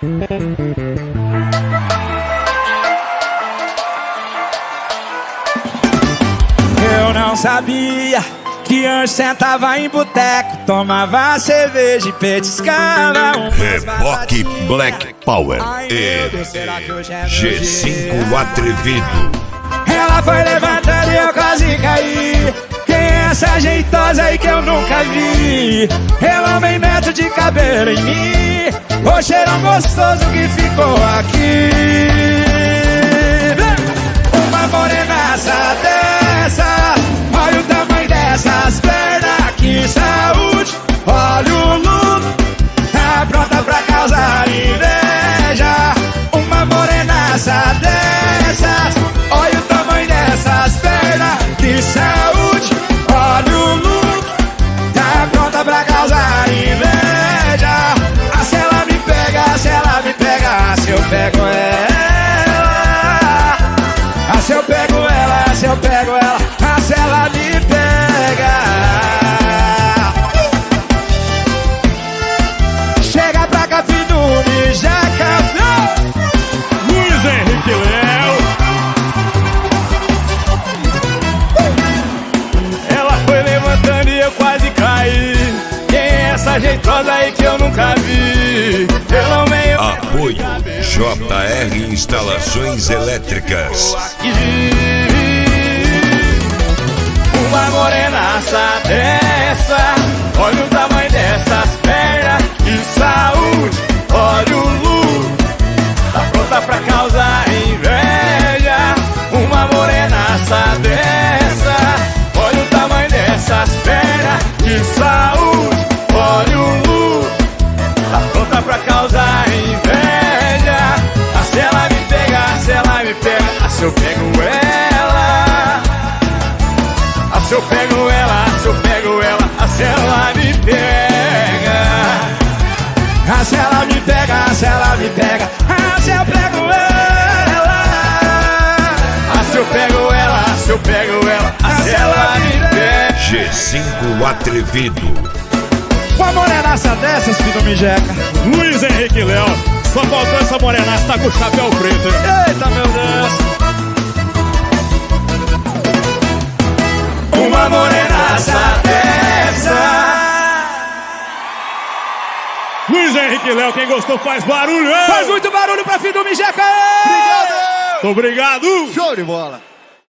Eu não sabia que antes sentava em boteco, tomava cerveja e petiscava Reboque Black Power e G5 Atrevido. Ela foi levantando e eu quase caí. Quem é essa jeitosa aí que eu nunca vi? Ela vem metro de cabelo em mim, o cheirão gostoso que ficou aqui. Uma morenaça dessa, olha o tamanho dessas pernas, que saúde. Olha o look, tá pronta pra causar inveja. Uma morenaça dessas, olha o tamanho dessas pernas, que saúde. Olha o look, tá pronta pra causar inveja. Ah, se ela me pega, se ela me pega, se eu pego ela. Ah, se eu pego ela, se eu pego ela, ah, se ela me pega. Chega pra cá, filho do Mijaca. Luiz Henrique Léo. Ela foi levantando e eu quase caí. Quem é essa jeitosa aí que eu nunca vi? Eu não venho. Apoio JR Instalações Elétricas. Uma morenaça dessa, olha o tamanho dessas pernas, que saúde. Olha o look, tá pronta pra causar inveja. Uma morenaça dessa, olha o tamanho dessas pernas, que saúde. Olha o look, tá pronta pra causar inveja. Ah, se ela me pega, se ela me pega, ah, se eu pego ela. Ah, se eu pego ela, se eu pego ela, ah, se ela me pega. Ah, se ela me pega, se ela me pega, ah, se eu pego ela. Ah, se eu pego ela, se eu pego ela, ah, se ela me pega. G5 Atrevido. Uma morenaça dessas, filho do Mijeca. Luiz Henrique Léo. Só faltou essa morenaça, tá com o chapéu preto, hein? Eita, meu Deus. Uma morenaça dessa. Luiz Henrique Léo, quem gostou faz barulho, hein? Faz muito barulho pra filho do Mijeca. Obrigado! Show de bola.